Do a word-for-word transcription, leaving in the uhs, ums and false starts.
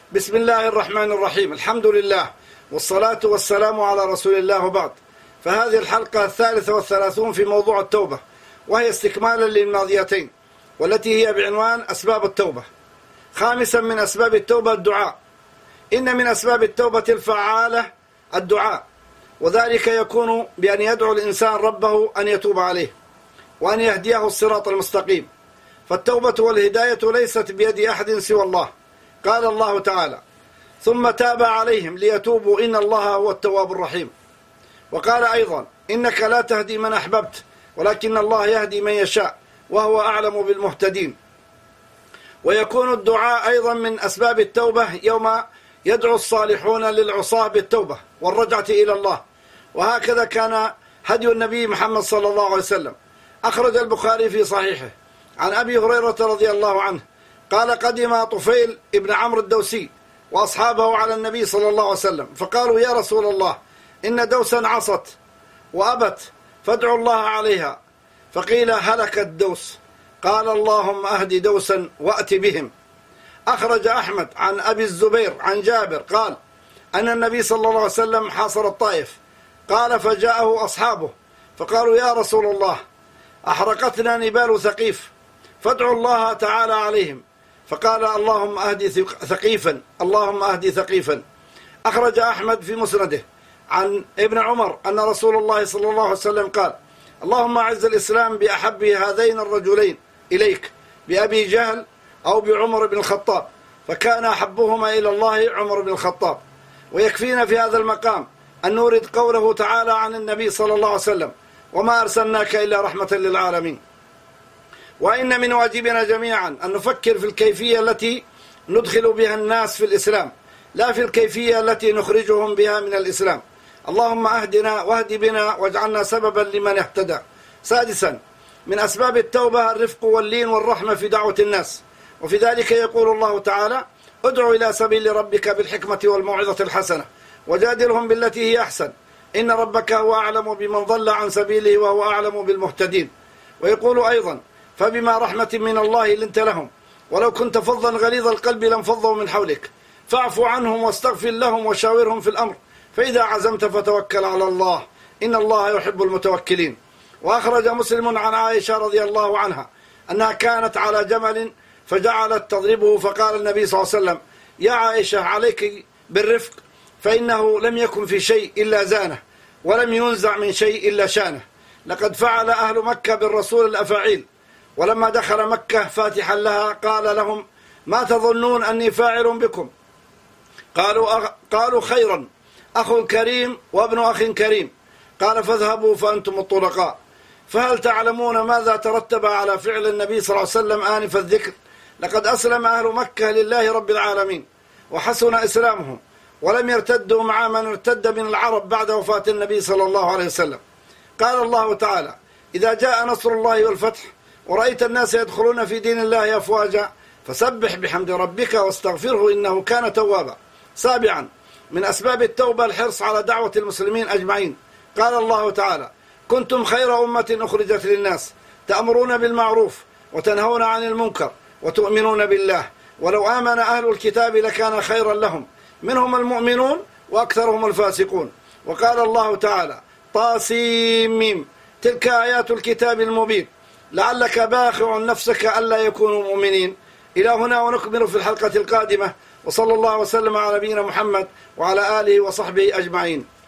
بسم الله الرحمن الرحيم. الحمد لله والصلاة والسلام على رسول الله وبعد. فهذه الحلقة الثالثة والثلاثون في موضوع التوبة، وهي استكمالا للماضيتين، والتي هي بعنوان أسباب التوبة. خامسا من أسباب التوبة الدعاء. إن من أسباب التوبة الفعالة الدعاء، وذلك يكون بأن يدعو الإنسان ربه أن يتوب عليه وأن يهديه الصراط المستقيم. فالتوبة والهداية ليست بيد أحد سوى الله. قال الله تعالى: ثم تاب عليهم ليتوبوا إن الله هو التواب الرحيم. وقال أيضا: إنك لا تهدي من أحببت ولكن الله يهدي من يشاء وهو أعلم بالمهتدين. ويكون الدعاء أيضا من أسباب التوبة يوم يدعو الصالحون للعصاة بالتوبة والرجعة إلى الله. وهكذا كان هدي النبي محمد صلى الله عليه وسلم. أخرج البخاري في صحيحه عن أبي هريرة رضي الله عنه قال: قدم طفيل ابن عمرو الدوسي وأصحابه على النبي صلى الله عليه وسلم، فقالوا: يا رسول الله، إن دوسا عصت وأبت فادعوا الله عليها. فقيل: هلك الدوس. قال: اللهم أهدي دوسا وأت بهم. أخرج أحمد عن أبي الزبير عن جابر قال أن النبي صلى الله عليه وسلم حاصر الطائف. قال: فجاءه أصحابه فقالوا: يا رسول الله، أحرقتنا نبال ثقيف فادعوا الله تعالى عليهم. فقال: اللهم أهدي ثقيفا، اللهم أهدي ثقيفا. أخرج أحمد في مسنده عن ابن عمر أن رسول الله صلى الله عليه وسلم قال: اللهم أعز الإسلام بأحب هذين الرجلين إليك، بأبي جهل أو بعمر بن الخطاب، فكان أحبهما إلى الله عمر بن الخطاب. ويكفينا في هذا المقام أن نورد قوله تعالى عن النبي صلى الله عليه وسلم: وما أرسلناك إلا رحمة للعالمين. وإن من واجبنا جميعا أن نفكر في الكيفية التي ندخل بها الناس في الإسلام، لا في الكيفية التي نخرجهم بها من الإسلام. اللهم أهدنا واهد بنا واجعلنا سببا لمن اهتدى. سادسا من أسباب التوبة الرفق واللين والرحمة في دعوة الناس، وفي ذلك يقول الله تعالى: ادع إلى سبيل ربك بالحكمة والموعظة الحسنة وجادلهم بالتي هي أحسن إن ربك هو أعلم بمن ضل عن سبيله وهو أعلم بالمهتدين. ويقول أيضا: فبما رحمة من الله لنت لهم ولو كنت فظا غليظ القلب لانفضوا من حولك فاعف عنهم واستغفر لهم وشاورهم في الأمر فإذا عزمت فتوكل على الله إن الله يحب المتوكلين. وأخرج مسلم عن عائشة رضي الله عنها أنها كانت على جمل فجعلت تضربه، فقال النبي صلى الله عليه وسلم: يا عائشة، عليك بالرفق، فإنه لم يكن في شيء إلا زانه ولم ينزع من شيء إلا شانه. لقد فعل أهل مكة بالرسول الأفاعيل، ولما دخل مكة فاتحا لها قال لهم: ما تظنون أني فاعل بكم؟ قالوا أغ... قالوا خيرا، أخ كريم وابن أخ كريم. قال: فاذهبوا فأنتم الطلقاء. فهل تعلمون ماذا ترتب على فعل النبي صلى الله عليه وسلم آنف الذكر؟ لقد أسلم أهل مكة لله رب العالمين وحسن إسلامهم، ولم يرتدوا مع من ارتد من العرب بعد وفاة النبي صلى الله عليه وسلم. قال الله تعالى: إذا جاء نصر الله والفتح ورأيت الناس يدخلون في دين الله أفواجا فسبح بحمد ربك واستغفره إنه كان توابا. سابعا من أسباب التوبة الحرص على دعوة المسلمين أجمعين. قال الله تعالى: كنتم خير أمة أخرجت للناس تأمرون بالمعروف وتنهون عن المنكر وتؤمنون بالله ولو آمن أهل الكتاب لكان خيرا لهم منهم المؤمنون وأكثرهم الفاسقون. وقال الله تعالى: طاسيم، تلك آيات الكتاب المبين لعلك باخع نفسك ألا يكونوا مؤمنين. إلى هنا ونكمل في الحلقة القادمة، وصلى الله وسلم على نبينا محمد وعلى آله وصحبه أجمعين.